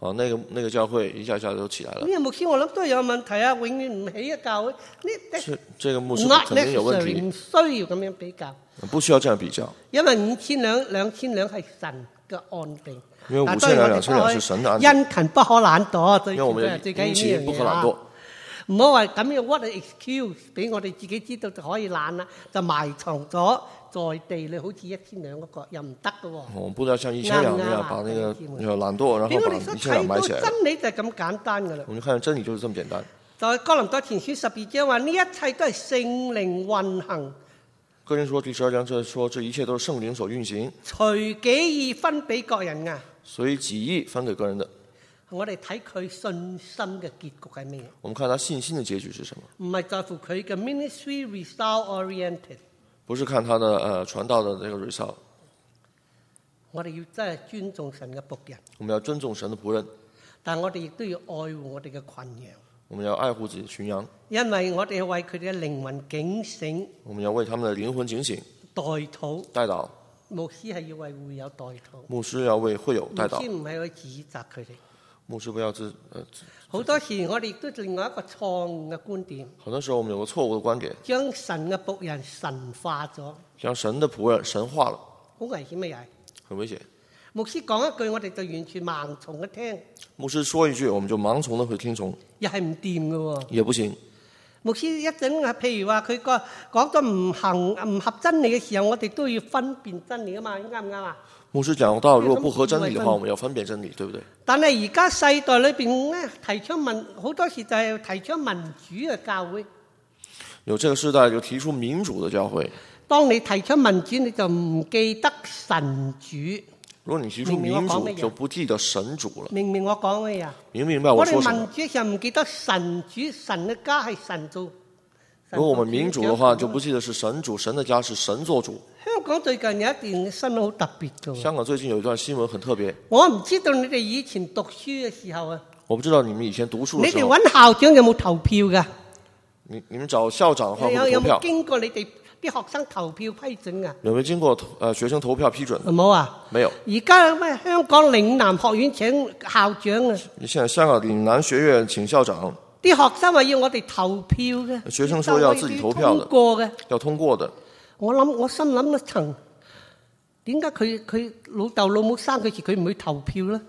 啊，那个那个教會一下下就起來了。 呢個牧師我諗都係有問題啊，永遠唔起嘅教會，呢是這個牧師 not 肯定有問 necessary， 題， 唔需要咁樣比較， 不需要這樣比較。 因為五千兩兩千兩係神嘅安定。 因為五千兩兩千兩是神的安定。 殷勤不可懶惰，最因為我們最緊要殷勤不可懶惰。 唔好話咁樣 what an excuse 俾我哋自己知道就可以懶啦，就埋藏咗在地裏，好似一千兩嗰個又唔得嘅喎。 我們不要像一千兩那樣把那個懶惰，然後把一千兩埋起來。 真理就係咁簡單嘅啦。 我們看真理就是這麼簡單。 就係哥林多前書十二章話：呢一切都係聖靈運行。 哥林多第十二章就說：這一切都是聖靈所運行， 隨己意分俾各人啊。 所以己意分給個人的。 我哋睇佢信心嘅結局係咩？ 我們看他信心的結局是什麼？ 唔係在乎佢嘅 ministry result oriented。 不是看他的呃傳道的這個 result。 我哋要真係尊重神嘅僕人。 我們要尊重神的僕人。 但我哋亦都要愛護我哋嘅群羊。 我們要愛護自己的群羊。 因為我哋要為佢哋嘅靈魂警醒。 我們要為他們的靈魂警醒。 代禱。 代禱。 牧師係要為會友代禱。 牧師要為會友代禱。 牧師唔係去指責佢哋。 牧師不要自呃。 好多時我哋亦都另外一個錯誤嘅觀點。 好多時候我們有個錯誤嘅觀點。 將神嘅僕人神化咗。 將神的僕人神化了。 好危險嘅又係。 很危險。 牧師講一句，我哋就完全盲從嘅聽。 牧師說一句，我們就盲從的去聽從。 又係唔掂嘅喎。 也不行。 牧師一陣啊，譬如話佢個講咗唔行唔合真理嘅時候，我哋都要分辨真理啊嘛，啱唔啱啊？ 牧師講到，如果不合真理的話，我們要分辨真理，對不對？ 但係而家世代裏邊咧，提倡民好多時就係提倡民主嘅教會。 有這個時代就提出民主的教會。 當你提倡民主，你就唔記得神主。 如果你提出民主，就不記得神主了。 明唔明我講咩呀？ 明唔明白我說什麼？ 我哋民主嘅時候唔記得神主，神嘅家係神做。 如果我們民主的話，就不記得是神主，神的家是神做主。 香港最近有一段新聞好特別嘅。 香港最近有一段新聞很特別。 我唔知道你哋以前讀書嘅時候啊。 我不知道你們以前讀書嘅時候。 你哋揾校長有冇投票㗎？ 你你們找校長的話會投票。 有有冇經過你哋啲學生投票批准啊？ 有冇經過呃學生投票批准？ 冇啊。 沒有。 而家咩香港嶺南學院請校長啊？ 現在香港嶺南學院請校長。 啲學生話要我哋投票嘅， 學生說要自己投票的， 通過嘅， 要通過的。 我諗我心諗一層，點解佢佢老豆老母生佢時佢唔去投票咧？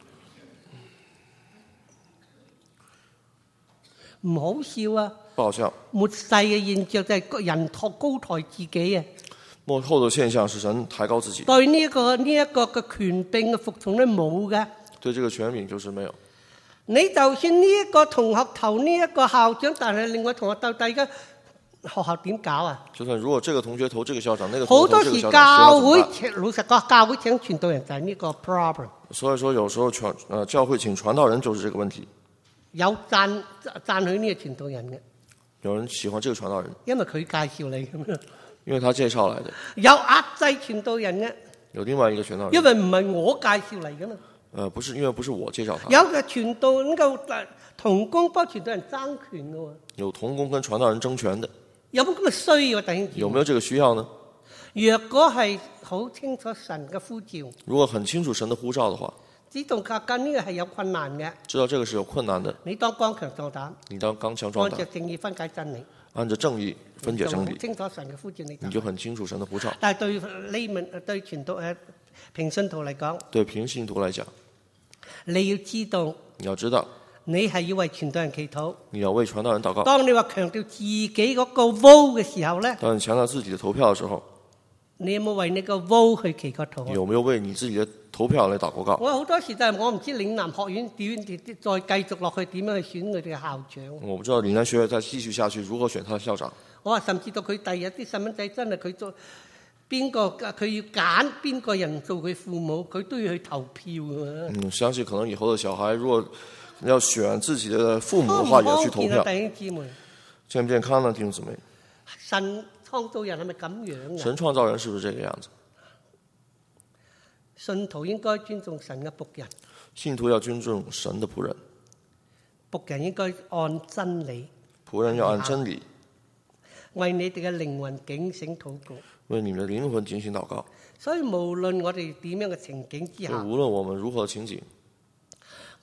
唔好笑啊！ 不好笑。 末世嘅現象就係人托高抬自己啊！ 末後的現象是神抬高自己。 對呢一個呢一個嘅權柄嘅服從咧冇嘅。 對這個權柄就是沒有。 你就算呢一個同學投呢一個校長，但係另外同學投第二個學校點搞啊？ 就算如果這個同學投這個校長，那個同學投這個校長， 好多時教會老實講，教會請傳道人就係呢個 problem。 所以說有時候傳呃教會請傳道人就是這個問題。 有讚讚許呢個傳道人嘅。 有人喜歡這個傳道人， 因為佢介紹你咁樣。 因為他介紹來的。 有壓制傳道人嘅。 有另外一個傳道人。 因為唔係我介紹嚟㗎嘛。 呃，不是，因為不是我介紹他。 有嘅傳道呢個同工幫傳道人爭權嘅喎。 有同工跟傳道人爭權的。 有冇咁嘅需要啊？弟兄姊妹？ 有沒有這個需要呢？ 若果係好清楚神嘅呼召， 如果很清楚神的呼召的話， 知道靠近呢個係有困難嘅， 知道這個是有困難的， 你當剛強壯膽， 你當剛強壯膽， 按照正義分解真理， 按照正義分解真理， 清楚神嘅呼召你， 你就很清楚神的呼召。 但係對呢門對傳道誒平信徒嚟講， 對平信徒來講， 你要知道， 你要知道， 你係要為傳道人祈禱， 你要為傳道人禱告。 當你話強調自己嗰個 vote 嘅時候咧， 當你強調自己的投票嘅時候， 你有冇為你個 vote 去祈個禱？ 有沒有為你自己的投票嚟禱個告？ 我好多時就係我唔知嶺南學院點再繼續落去點樣去選佢哋嘅校長。 我不知道嶺南學院再繼續下去如何選他的校長。 我話甚至到佢第二日啲細蚊仔真係佢做邊個，佢要揀邊個人做佢父母，佢都要去投票㗎。 嗯，相信可能以後的小孩如果要選自己的父母的話，也要去投票。 弟兄姊妹， 健唔健康呢？弟兄姊妹， 神創造人係咪咁樣？ 神創造人是不是這個樣子？ 信徒應該尊重神嘅僕人。 信徒要尊重神的僕人。 僕人應該按真理。 僕人要按真理。 為你哋嘅靈魂警醒禱告。 為你們的靈魂警醒禱告。 所以無論我哋點樣嘅情景之下， 無論我們如何情景，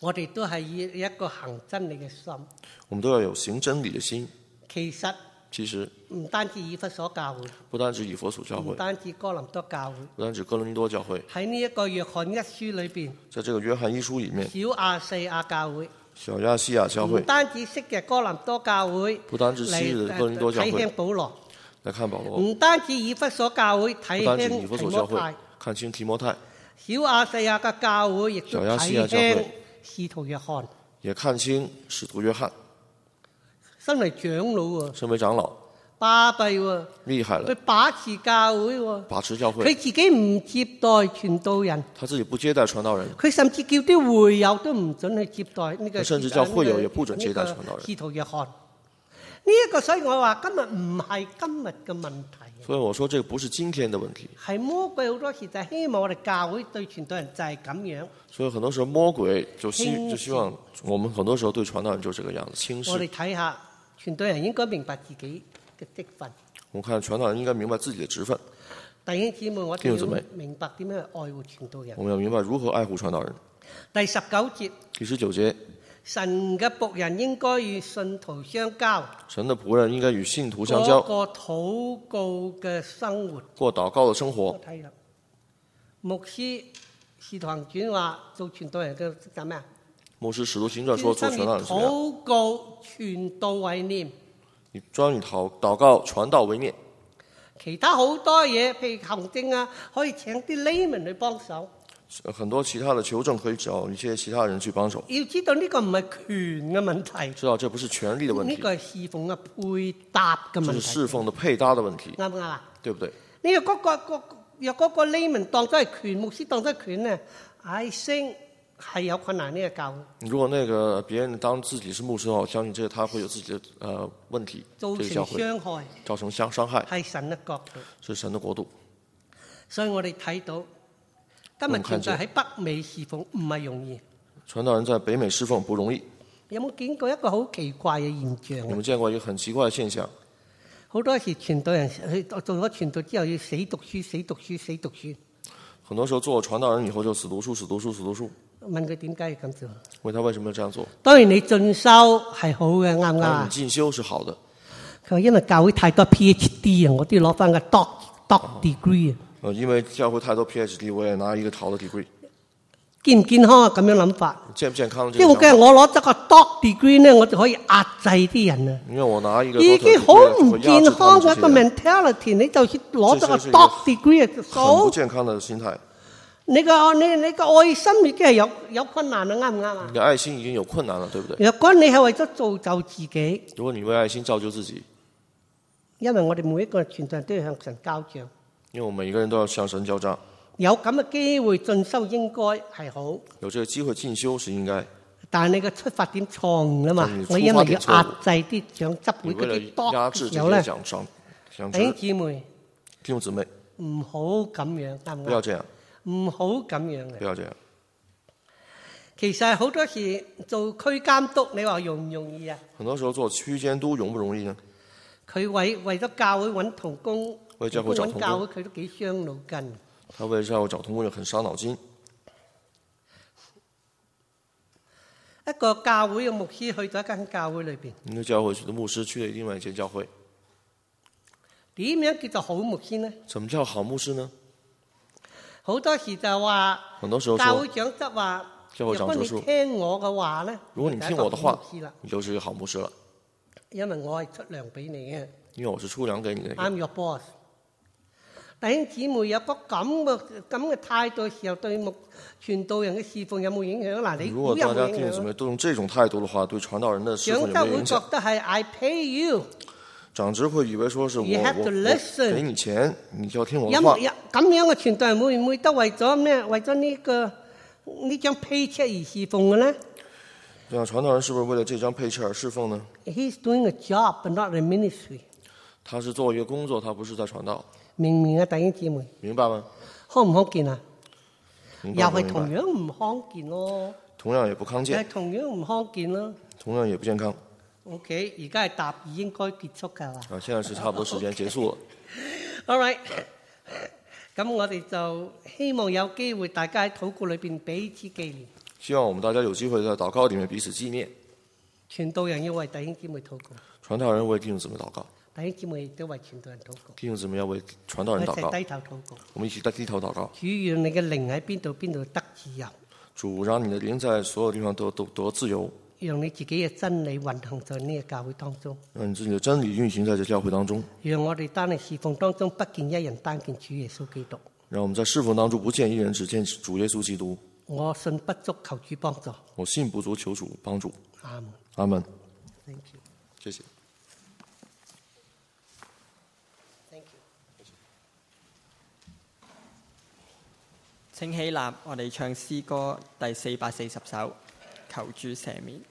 我哋都係以一個行真理嘅心。 我們都要有行真理的心。 其實其實唔單止以弗所教會， 不單止以弗所教會， 唔單止哥林多教會， 不單止哥林多教會， 喺呢一個約翰一書裏邊， 在這個約翰一書裡面， 小亞細亞教會， 小亞細亞教唔會， 單止昔日哥林多教會， 不單止昔日的哥林多教會， 睇輕保羅， 來看保羅， 唔單止以弗所教會睇不單止輕以弗所教會提摩太， 看清提摩太， 小亞細亞嘅教會亦都小亞細睇亞教會輕使徒約翰， 也看清使徒約翰， 身為長老喎， 身為長老， 巴閉喎， 厲害了佢，把持教會喎， 把持教會， 佢自己唔接待傳道人， 他自己不接待傳道人， 佢甚至叫啲會友都唔准去接待呢個， 他甚至叫會友也不准接待傳道人使徒約翰。呢一個，所以我話今日唔係今日嘅問題， 所以我說這個不是今天的問題， 係魔鬼好多時就係希望我哋教會對傳道人就係咁樣。 所以很多時候魔鬼就希輕視就希望我們很多時候對傳道人就這個樣子輕我哋視。 睇下傳道人應該明白自己嘅職分。 我看傳道人應該明白自己的職分， 弟兄姊妹，我哋要弟兄姊妹明白點樣去愛護傳道人我。們要明白如何愛護傳道人。 第十九節， 第十九節， 神嘅僕人應該與信徒相交， 神的僕人應該與信徒相交， 過個禱告嘅生活。 過禱告的生活我。睇啦，牧師使徒行傳話做傳道人嘅職責咩啊？ 牧師使徒行傳說做傳道人是怎樣？ 禱告傳道為念， 你專以禱禱告傳道為念， 其他好多嘢，譬如行政啊，可以請啲 layman 去幫手。 很多其他的求證可以找一些其他人去幫手。 要知道呢個唔係權嘅問題， 知道這不是權力的問題， 呢個係侍奉嘅配搭嘅問題。 這是侍奉的配搭的問題， 啱唔啱啊？ 對不對？ 呢個嗰個個若嗰個 layman 當咗係權，牧師當咗係權咧，I think 係有困難呢個教會。 如果那個別人當自己是牧師的話，我相信這個他會有自己的呃問題， 造成這個教會傷害， 造成傷傷害， 係神嘅角度。 是神的國度。 所以我哋睇到今日存在喺北美侍奉唔係容易。 傳道人在北美侍奉不容易。 有冇見過一個好奇怪嘅現象啊？ 你們見過一個很奇怪的現象？ 好多時傳道人去做咗傳道之後要死讀書、死讀書、死讀書。 很多時候做傳道人以後就死讀書、死讀書、死讀書。 問佢點解要咁做？ 問他為什麼要這樣做？ 當然你進修係好嘅，啱唔啱當然啊你？進修是好的。 佢話因為教會太多 PhD 啊，我都要攞翻個 doc doc degree 啊。 呃，因為教會太多 PhD，我也拿一個好的 degree。 健唔健康啊？咁樣諗法。 健不健康？ 因為我驚我攞咗個 doc degree 咧，我就可以壓制啲人啊。 因為我拿一個已經好唔健康嘅一個命， mentality，你就算攞咗個 doc degree 就很數不。健康的心態。 你個你你個愛心已經係有有困難啦，啱唔啱啊你？的愛心已經有困難了，對不對？ 若果你係為咗造就自己， 如果你為愛心造就自己， 因為我哋每一個傳道人都要向神交賬， 因為我們每一個人都要向神交賬， 有咁嘅機會進修應該係好， 有這個機會進修是應該。 但係你嘅出發點錯誤啊嘛但係你！ 我因為要出發壓點錯誤制啲長執會嗰你為了啲壓 doc 制嘅時候咧， 這些獎賞獎弟兄職， 姊妹弟兄姊妹唔好咁樣，啱唔啱？ 不要這樣， 唔好咁樣嘅。 不要這樣。 其實好多時做區監督，你話容唔容易啊？ 很多時候做區監督容不容易呢？ 佢為為咗教會揾同工， 為教會找同工揾教會佢都幾傷腦筋。 他為教會找同工很傷腦筋。 一個教會嘅牧師去咗一間教會裏邊， 一個教會的牧師去了另外一間教會， 點樣叫做好牧師呢？ 什麼叫好牧師呢？ 好多時就話， 很多時候說， 教會長執話， 教會長執如果你聽我嘅話咧， 如果你聽我的話你就係一個好牧師啦， 你就是一個好牧師了， 因為我係出糧俾你嘅因為我是出糧給你的。 ，I'm your boss。弟兄姊妹有個咁嘅咁嘅態度嘅時候，對牧傳道人嘅侍奉有冇影響？嗱，你如估有果大家弟冇影響？ 兄姊妹都用這種態度的話，對傳道人的侍長執會覺奉有沒有影響？ 得係 I pay you， 長執會以為說是我 You have 我 to 我 listen 給你錢，你就要聽我有的話冇。有咁樣嘅傳道人會唔會都為咗咩？為咗呢、個呢張 paycheck 而侍奉嘅咧這樣傳道人是不是為了這張配車而侍奉呢？ ？He's doing a job but not a ministry。 他是做一個工作，他不是在傳道， 明唔明啊，弟兄姊妹？ 明白嗎？ 康唔康健啊？又係明白不明白同樣唔康健咯， 同樣也不康係健， 同樣唔康健咯。 同樣也不健康。 OK，而家係答二應該結束㗎啦。 啊，現在是差不多時間結束了。 All right，咁我哋就希望有機會大家喺禱告裏邊彼此紀念。 希望我們大家有機會在禱告裡面彼此紀念。 傳道人要為弟兄姊妹禱告， 傳道人為弟兄姊妹禱告， 弟兄姊妹亦都為傳道人禱告。 弟兄姊妹要為傳道人禱告。 一齊低頭禱告。 我們一起低頭禱告。 主，讓你嘅靈喺邊度邊度得自由， 主，讓你的靈在所有地方都都得自由， 讓你自己嘅真理運行在呢個教會當中， 讓你自己的真理運行在這教會當中， 讓我哋單喺侍奉當中不見一人，單見主耶穌基督。 讓我們在侍奉當中不見一人，只見主耶穌基督。 我信不足，求主幫助。 我信不足，求主幫助。 阿門。 阿門。 Thank you。 謝謝。 Thank you。 請起立，我哋唱詩歌第四百四十首《求主赦免》。